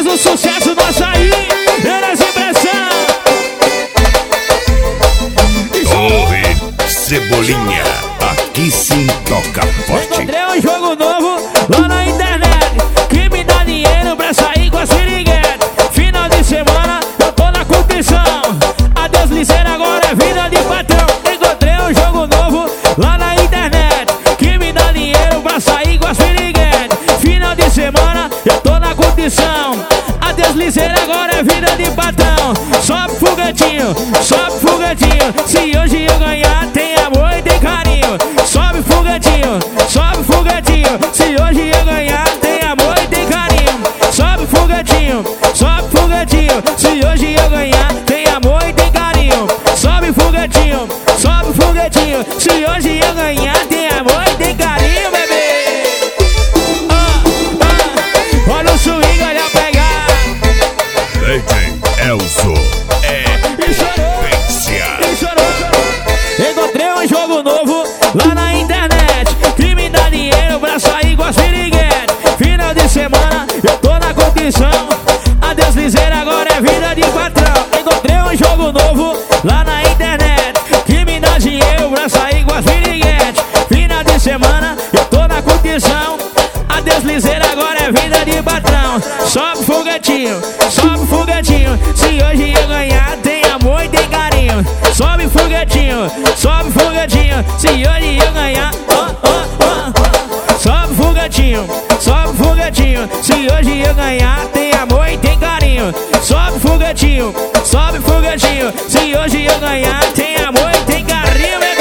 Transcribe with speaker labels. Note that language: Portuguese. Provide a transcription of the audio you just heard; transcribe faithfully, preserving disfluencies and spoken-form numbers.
Speaker 1: o sucesso do açaí. Eras impressão.
Speaker 2: Torre Cebolinha, aqui sim toca forte.
Speaker 1: Encontrei um jogo novo lá na internet que me dá dinheiro pra sair com as piriguetes. Final de semana eu tô na competição. Adeus liceira, agora é vida de patrão. Encontrei um jogo novo lá na internet que me dá dinheiro pra sair com as piriguetes. Final de semana eu tô na competição. Adeus liceira, agora é vida de patrão. Sobe foguetinho, sobe foguetinho. Se hoje eu ganhar tem amor e tem carinho. Sobe foguetinho, sobe foguetinho. Se hoje eu ganhar tem amor e tem carinho. Sobe foguetinho, sobe foguetinho. Se hoje eu ganhar tem amor e tem carinho. Sobe foguetinho, sobe foguetinho. Se hoje eu ganhar tem amor e tem carinho, bebê. Ah, ah. Olha o swing, olha a pegar.
Speaker 2: D J Elzo é potência.
Speaker 1: Encontrei um jogo novo lá na internet que me dá dinheiro pra sair com as piriguetes. Final de semana eu tô na competição. Adeus liseira, agora é vida de patrão. Encontrei um jogo novo lá na internet que me dá dinheiro pra sair com as piriguetes. Final de semana eu tô na competição. Adeus liseira, agora é vida de patrão. Sobe foguetinho, sobe foguetinho. Se hoje eu ganhar tem amor e tem carinho. Sobe foguetinho, sobe foguetinho. Se hoje eu ganhar, oh, oh, oh. Sobe foguetinho, sobe foguetinho. Se hoje eu ganhar tem amor e tem carinho. Sobe foguetinho, sobe foguetinho. Se hoje eu ganhar tem amor e tem carinho, bebê.